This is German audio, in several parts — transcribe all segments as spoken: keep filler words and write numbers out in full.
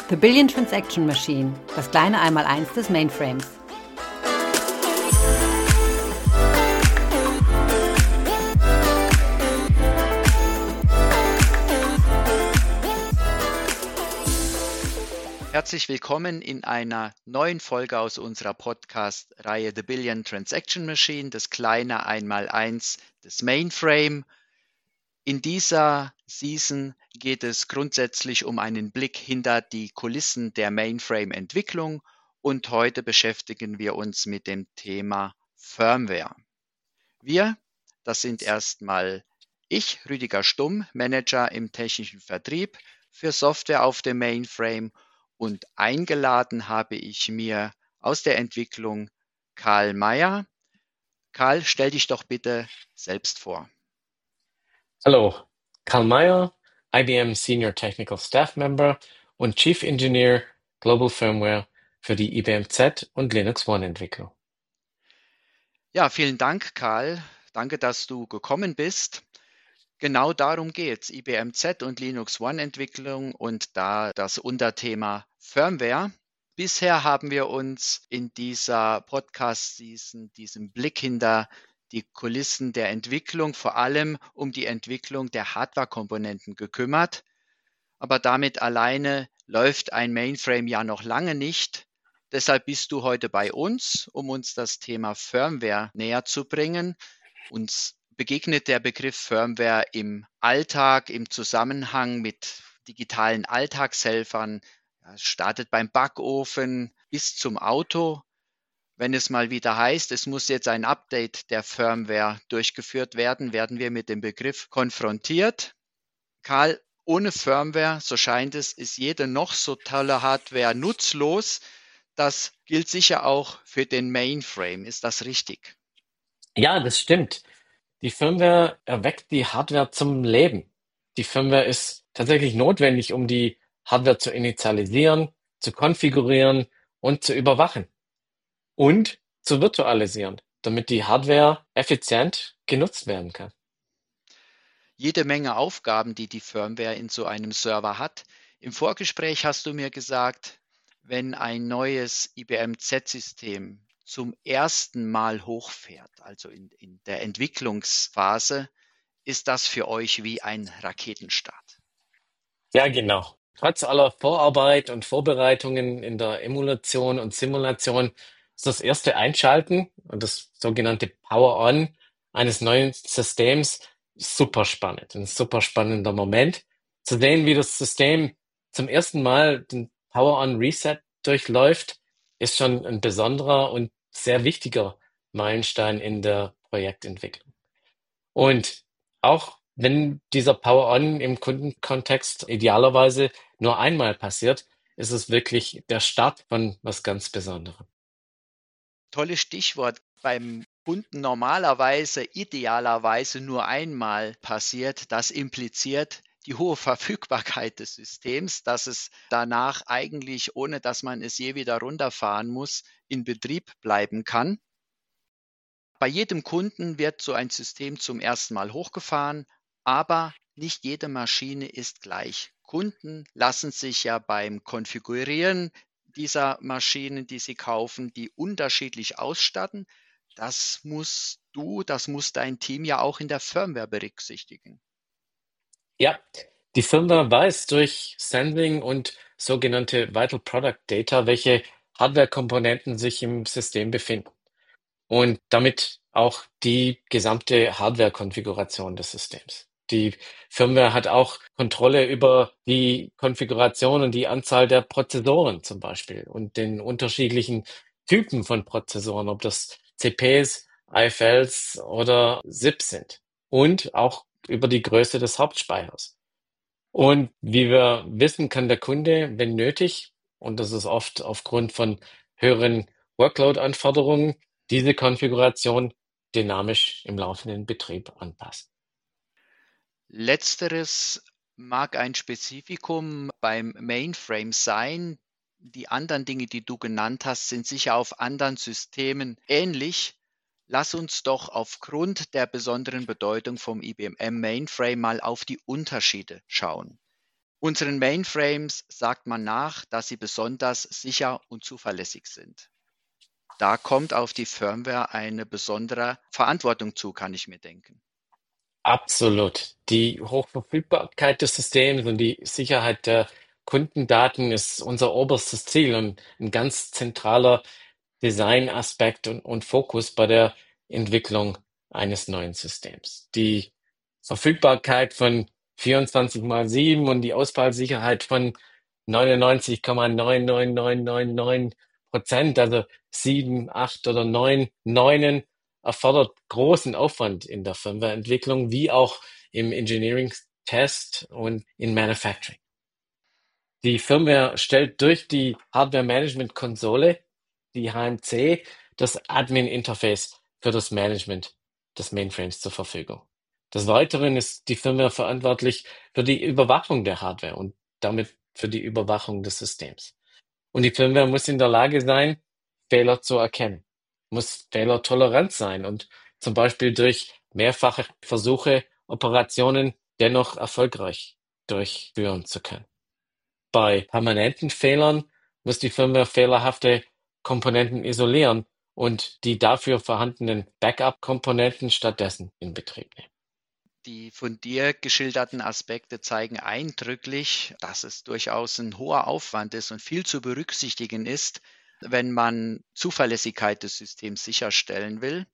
The Billion Transaction Machine, das kleine Einmaleins des Mainframes. Herzlich willkommen in einer neuen Folge aus unserer Podcast-Reihe The Billion Transaction Machine, das kleine Einmaleins des Mainframe. In dieser Season geht es grundsätzlich um einen Blick hinter die Kulissen der Mainframe-Entwicklung und heute beschäftigen wir uns mit dem Thema Firmware. Wir, das sind erstmal ich, Rüdiger Stumm, Manager im technischen Vertrieb für Software auf dem Mainframe, und eingeladen habe ich mir aus der Entwicklung Karl Meyer. Karl, stell dich doch bitte selbst vor. Hallo, Karl Meyer, I B M Senior Technical Staff Member und Chief Engineer Global Firmware für die I B M Z und Linux One Entwicklung. Ja, vielen Dank, Karl. Danke, dass du gekommen bist. Genau darum geht's, I B M Z und Linux One Entwicklung und da das Unterthema Firmware. Bisher haben wir uns in dieser Podcast-Season diesem Blick hinter die Kulissen der Entwicklung vor allem um die Entwicklung der Hardware-Komponenten gekümmert. Aber damit alleine läuft ein Mainframe ja noch lange nicht. Deshalb bist du heute bei uns, um uns das Thema Firmware näher zu bringen. Uns begegnet der Begriff Firmware im Alltag, im Zusammenhang mit digitalen Alltagshelfern. Es startet beim Backofen bis zum Auto. Wenn es mal wieder heißt, es muss jetzt ein Update der Firmware durchgeführt werden, werden wir mit dem Begriff konfrontiert. Karl, ohne Firmware, so scheint es, ist jede noch so tolle Hardware nutzlos. Das gilt sicher auch für den Mainframe. Ist das richtig? Ja, das stimmt. Die Firmware erweckt die Hardware zum Leben. Die Firmware ist tatsächlich notwendig, um die Hardware zu initialisieren, zu konfigurieren und zu überwachen und zu virtualisieren, damit die Hardware effizient genutzt werden kann. Jede Menge Aufgaben, die die Firmware in so einem Server hat. Im Vorgespräch hast du mir gesagt, wenn ein neues I B M Z-System zum ersten Mal hochfährt, also in, in der Entwicklungsphase, ist das für euch wie ein Raketenstart. Ja, genau. Trotz aller Vorarbeit und Vorbereitungen in der Emulation und Simulation ist das erste Einschalten und das sogenannte Power-On eines neuen Systems super spannend. Ein super spannender Moment. Zu sehen, wie das System zum ersten Mal den Power-On-Reset durchläuft, ist schon ein besonderer und sehr wichtiger Meilenstein in der Projektentwicklung. Und auch wenn dieser Power-On im Kundenkontext idealerweise nur einmal passiert, ist es wirklich der Start von was ganz Besonderem. Tolles Stichwort. Beim Kunden normalerweise, idealerweise nur einmal passiert. Das impliziert die hohe Verfügbarkeit des Systems, dass es danach eigentlich, ohne dass man es je wieder runterfahren muss, in Betrieb bleiben kann. Bei jedem Kunden wird so ein System zum ersten Mal hochgefahren, aber nicht jede Maschine ist gleich. Kunden lassen sich ja beim Konfigurieren dieser Maschinen, die sie kaufen, die unterschiedlich ausstatten. Das musst du, das muss dein Team ja auch in der Firmware berücksichtigen. Ja, die Firmware weiß durch Sensing und sogenannte Vital Product Data, welche Hardware-Komponenten sich im System befinden und damit auch die gesamte Hardware-Konfiguration des Systems. Die Firmware hat auch Kontrolle über die Konfiguration und die Anzahl der Prozessoren zum Beispiel und den unterschiedlichen Typen von Prozessoren, ob das C Ps, I F Ls oder S I Ps sind und auch über die Größe des Hauptspeichers. Und wie wir wissen, kann der Kunde, wenn nötig, und das ist oft aufgrund von höheren Workload-Anforderungen, diese Konfiguration dynamisch im laufenden Betrieb anpassen. Letzteres mag ein Spezifikum beim Mainframe sein. Die anderen Dinge, die du genannt hast, sind sicher auf anderen Systemen ähnlich. Lass uns doch aufgrund der besonderen Bedeutung vom I B M Mainframe mal auf die Unterschiede schauen. Unseren Mainframes sagt man nach, dass sie besonders sicher und zuverlässig sind. Da kommt auf die Firmware eine besondere Verantwortung zu, kann ich mir denken. Absolut. Die Hochverfügbarkeit des Systems und die Sicherheit der Kundendaten ist unser oberstes Ziel und ein ganz zentraler Designaspekt und, und Fokus bei der Entwicklung eines neuen Systems. Die Verfügbarkeit von vierundzwanzig mal sieben und die Ausfallsicherheit von neunundneunzig Komma neun neun neun neun neun Prozent, also sieben, acht oder neun Neunen, erfordert großen Aufwand in der Firmwareentwicklung wie auch im Engineering Test und in Manufacturing. Die Firmware stellt durch die Hardware Management Konsole, die H M C, das Admin-Interface für das Management des Mainframes zur Verfügung. Des Weiteren ist die Firmware verantwortlich für die Überwachung der Hardware und damit für die Überwachung des Systems. Und die Firmware muss in der Lage sein, Fehler zu erkennen, muss fehlertolerant sein und zum Beispiel durch mehrfache Versuche Operationen dennoch erfolgreich durchführen zu können. Bei permanenten Fehlern muss die Firmware fehlerhafte Komponenten isolieren und die dafür vorhandenen Backup-Komponenten stattdessen in Betrieb nehmen. Die von dir geschilderten Aspekte zeigen eindrücklich, dass es durchaus ein hoher Aufwand ist und viel zu berücksichtigen ist, wenn man Zuverlässigkeit des Systems sicherstellen will.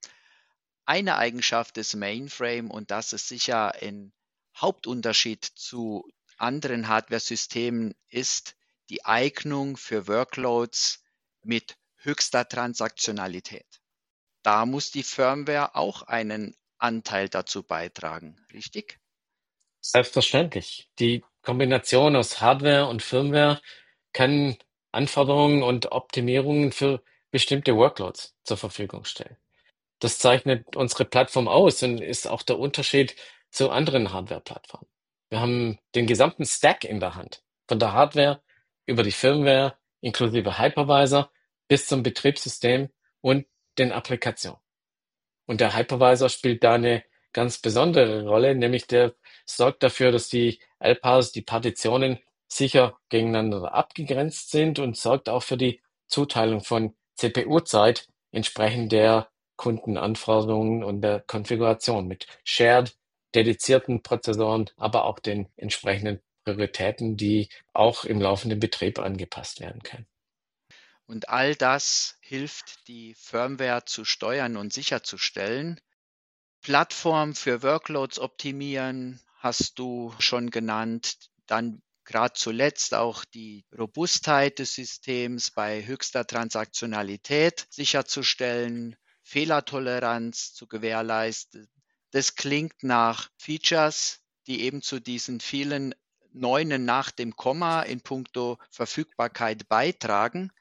Eine Eigenschaft des Mainframe, und das ist sicher ein Hauptunterschied zu anderen Hardware-Systemen, ist die Eignung für Workloads mit höchster Transaktionalität. Da muss die Firmware auch einen Anteil dazu beitragen, richtig? Selbstverständlich. Die Kombination aus Hardware und Firmware kann Anforderungen und Optimierungen für bestimmte Workloads zur Verfügung stellen. Das zeichnet unsere Plattform aus und ist auch der Unterschied zu anderen Hardware-Plattformen. Wir haben den gesamten Stack in der Hand, von der Hardware über die Firmware inklusive Hypervisor bis zum Betriebssystem und den Applikationen. Und der Hypervisor spielt da eine ganz besondere Rolle, nämlich der sorgt dafür, dass die L P A S, die Partitionen, sicher gegeneinander abgegrenzt sind und sorgt auch für die Zuteilung von C P U-Zeit entsprechend der Kundenanforderungen und der Konfiguration mit shared, dedizierten Prozessoren, aber auch den entsprechenden Prioritäten, die auch im laufenden Betrieb angepasst werden können. Und all das hilft, die Firmware zu steuern und sicherzustellen. Plattform für Workloads optimieren hast du schon genannt. Dann gerade zuletzt auch die Robustheit des Systems bei höchster Transaktionalität sicherzustellen, Fehlertoleranz zu gewährleisten. Das klingt nach Features, die eben zu diesen vielen Neunen nach dem Komma in puncto Verfügbarkeit beitragen.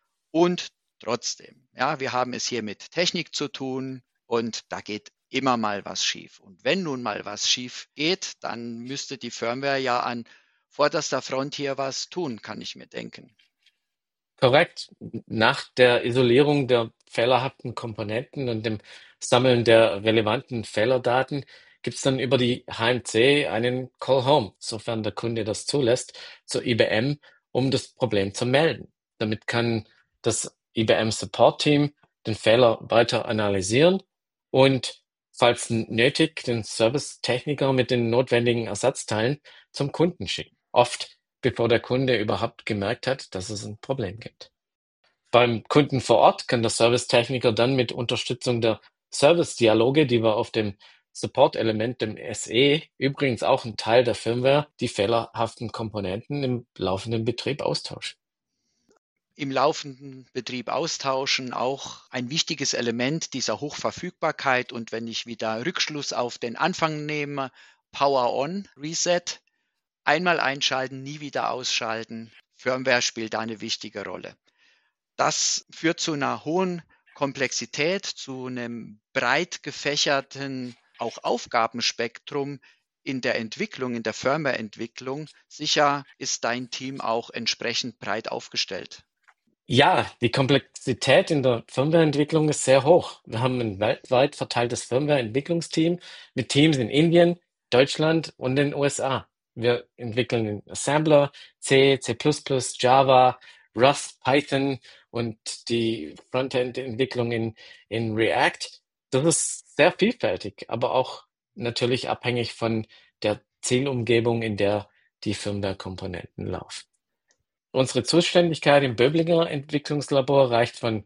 Und trotzdem, ja, wir haben es hier mit Technik zu tun und da geht immer mal was schief. Und wenn nun mal was schief geht, dann müsste die Firmware ja an vorderster Front hier was tun, kann ich mir denken. Korrekt. Nach der Isolierung der fehlerhaften Komponenten und dem Sammeln der relevanten Fehlerdaten gibt es dann über die H M C einen Call Home, sofern der Kunde das zulässt, zur I B M, um das Problem zu melden. Damit kann das I B M Support Team den Fehler weiter analysieren und falls nötig den Servicetechniker mit den notwendigen Ersatzteilen zum Kunden schicken. Oft bevor der Kunde überhaupt gemerkt hat, dass es ein Problem gibt. Beim Kunden vor Ort kann der Servicetechniker dann mit Unterstützung der Service-Dialoge, die wir auf dem Support-Element, dem S E, übrigens auch ein Teil der Firmware, die fehlerhaften Komponenten im laufenden Betrieb austauschen. Im laufenden Betrieb austauschen, auch ein wichtiges Element dieser Hochverfügbarkeit. Und wenn ich wieder Rückschluss auf den Anfang nehme, Power On, Reset, einmal einschalten, nie wieder ausschalten. Firmware spielt da eine wichtige Rolle. Das führt zu einer hohen Komplexität, zu einem breit gefächerten auch Aufgabenspektrum in der Entwicklung, in der Firmware-Entwicklung. Sicher ist dein Team auch entsprechend breit aufgestellt. Ja, die Komplexität in der Firmwareentwicklung ist sehr hoch. Wir haben ein weltweit verteiltes Firmware-Entwicklungsteam mit Teams in Indien, Deutschland und den U S A. Wir entwickeln in Assembler, C, C++, Java, Rust, Python und die Frontend-Entwicklung in, in React. Das ist sehr vielfältig, aber auch natürlich abhängig von der Zielumgebung, in der die Firmware-Komponenten laufen. Unsere Zuständigkeit im Böblinger Entwicklungslabor reicht von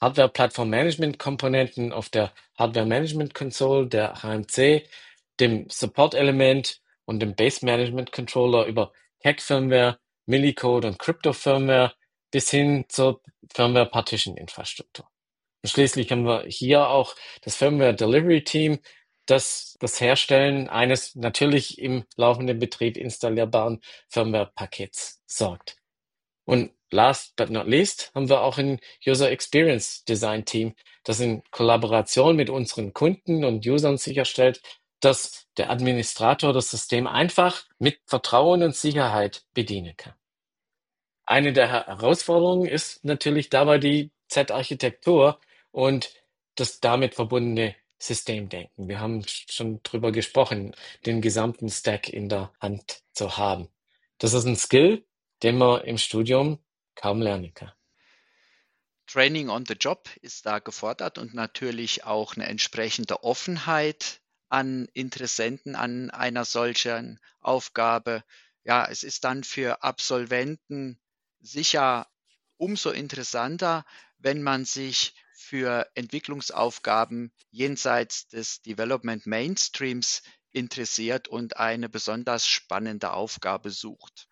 Hardware-Plattform-Management-Komponenten auf der Hardware-Management-Console, der H M C, dem Support-Element und dem Base-Management-Controller über Hack-Firmware, Millicode und Crypto-Firmware bis hin zur Firmware-Partition-Infrastruktur. Und schließlich haben wir hier auch das Firmware-Delivery-Team, das das Herstellen eines natürlich im laufenden Betrieb installierbaren Firmware-Pakets sorgt. Und last but not least haben wir auch ein User Experience Design Team, das in Kollaboration mit unseren Kunden und Usern sicherstellt, dass der Administrator das System einfach mit Vertrauen und Sicherheit bedienen kann. Eine der Herausforderungen ist natürlich dabei die Z-Architektur und das damit verbundene Systemdenken. Wir haben schon drüber gesprochen, den gesamten Stack in der Hand zu haben. Das ist ein Skill, den man im Studium kaum lernen kann. Training on the Job ist da gefordert und natürlich auch eine entsprechende Offenheit an Interessenten an einer solchen Aufgabe. Ja, es ist dann für Absolventen sicher umso interessanter, wenn man sich für Entwicklungsaufgaben jenseits des Development Mainstreams interessiert und eine besonders spannende Aufgabe sucht.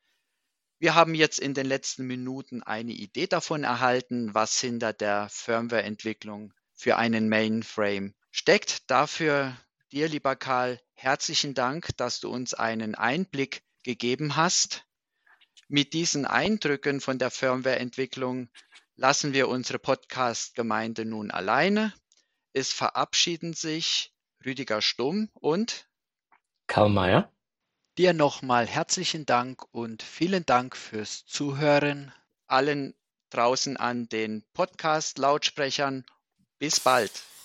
Wir haben jetzt in den letzten Minuten eine Idee davon erhalten, was hinter der Firmware-Entwicklung für einen Mainframe steckt. Dafür dir, lieber Karl, herzlichen Dank, dass du uns einen Einblick gegeben hast. Mit diesen Eindrücken von der Firmware-Entwicklung lassen wir unsere Podcast-Gemeinde nun alleine. Es verabschieden sich Rüdiger Stumm und Karl Mayer. Dir nochmal herzlichen Dank und vielen Dank fürs Zuhören. Allen draußen an den Podcast-Lautsprechern. Bis bald.